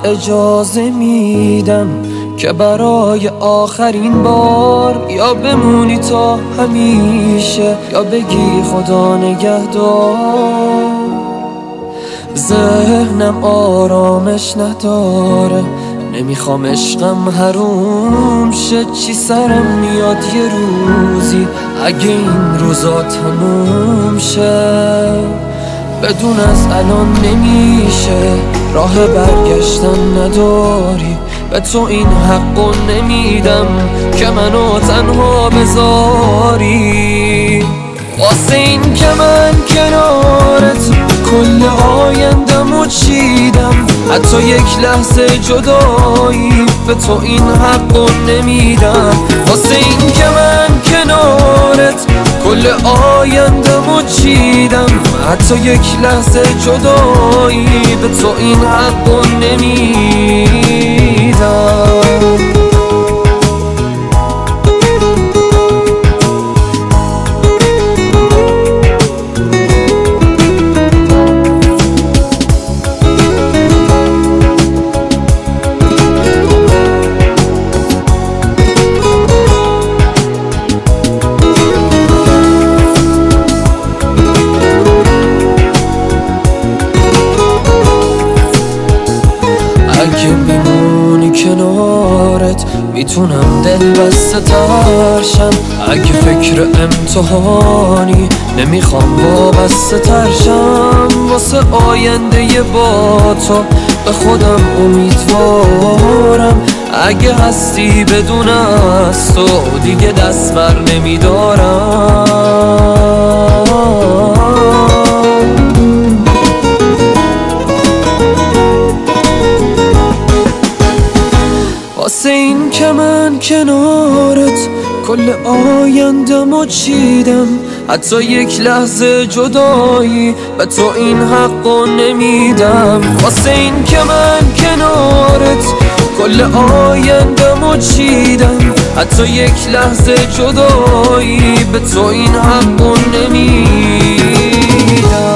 اجازه میدم که برای آخرین بار یا بمونی تا همیشه یا بگی خدا نگهدار. ذهنم آرامش نداره، نمیخوام عشقم حروم شه. چی سرم میاد یه روزی اگه این روزا تموم شه. بدون از الان نمیشه، راه برگشتن نداری. به تو این حقو نمیدم که منو تنها بذاری. واسه این که من کنارت کل آیندمو چیدم، حتی یک لحظه جدایی به تو این حقو نمیدم. واسه این که من کنارت کل آیندمو چیدم، حتی یک لحظه جدایی به تو این حقو نمیدم. اگه میمونی کنارت میتونم دل بسته ترشم. اگه فکر امتحانی نمیخوام وابسته ترشم. واسه آینده با تو به خودم امیدوارم. اگه هستی بدون از تو دیگه دست بر نمیدارم. واسه این که من کنارت کل آیندمو چیدم، حتی یک لحظه جدایی به تو این حقو نمیدم. واسه این که من کنارت کل آیندمو چیدم، حتی یک لحظه جدایی به تو این حقو نمیدم.